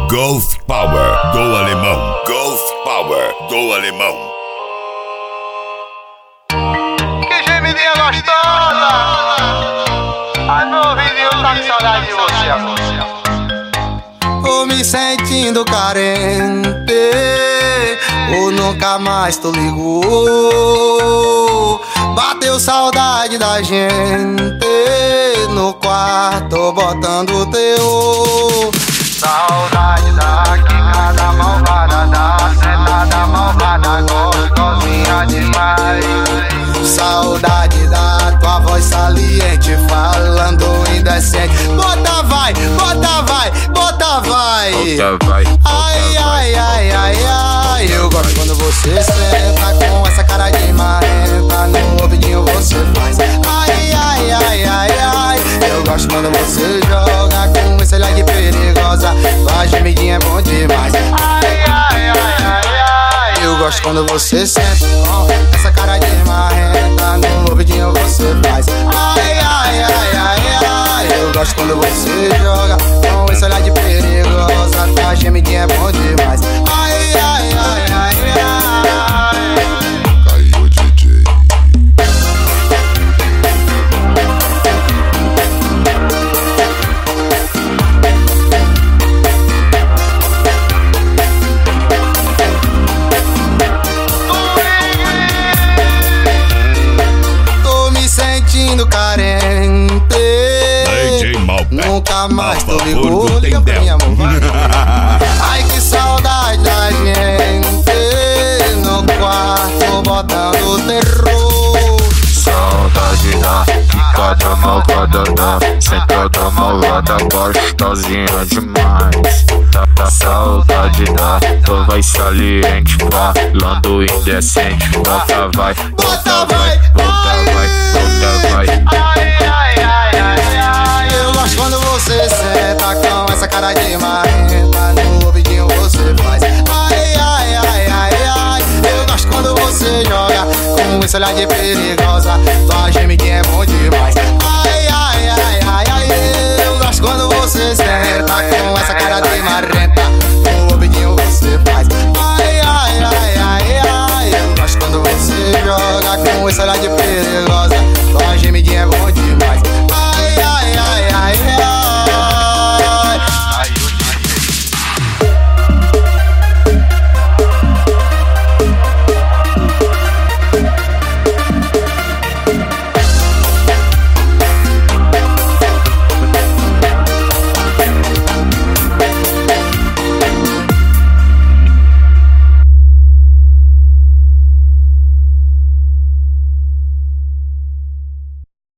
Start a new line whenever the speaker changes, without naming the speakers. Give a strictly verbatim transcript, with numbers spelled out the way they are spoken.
Golf Power do Alemão. Golf Power do Alemão.
Que gemidinha gostosa! Ai, meu ouvidinho tá com saudade de você, amor.
Tô me sentindo carente, ou nunca mais tu ligou. Bateu saudade da gente no quarto botando teu.
Saudade da quicada malvada, da sentada malvada, gostosinha demais.
Saudade da tua voz saliente, falando indecente. Bota vai, bota vai, bota vai.
Bota vai, bota
ai,
vai,
ai, ai, ai, ai. Eu gosto quando você senta com essa cara de marrenta, no ouvidinho você faz. Ai, ai, ai, ai, ai. Eu gosto quando você joga com esse olhar de perigosa. Tua gemidinha é bom demais.
Ai, ai, ai, ai, ai.
Eu gosto quando você senta com essa cara de marrenta, no ouvidinho você faz. Ai, ai, ai, ai, ai. Eu gosto quando você joga com esse olhar de perigosa. Tua gemidinha é bom demais. Ai, ai, ai, ai, ai.
Caiu D J.
Tô me sentindo carente,
D J Malpé,
nunca mais
a
tô
favor
ligou.
do
Liga pra
Tendel.
mim, amor, vai. Ai, que saudade da gente no quarto botando terror.
Saudade da quicada malvada, da sentada malvada, gostosinha demais. Saudade da tua voz saliente, falando indecente. Bota vai, bota vai, bota vai, bota vai.
Ai, ai, ai, ai, ai.
Eu gosto quando você senta com essa cara de marrenta, no ouvidinho você faz. Ai, ai, ai, ai, ai. Eu gosto quando você joga com esse olhar de perigosa. Tua gemidinha é bom demais. Ai, ai, ai, ai, ai. Eu gosto quando você senta